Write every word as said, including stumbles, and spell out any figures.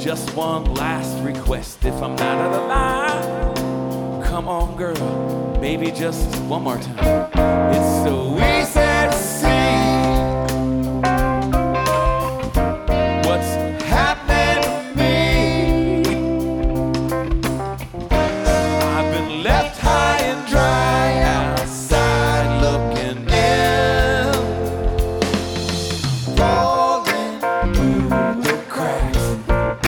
just one last request. If I'm not out of line, come on girl, maybe just one more time. It's so easy.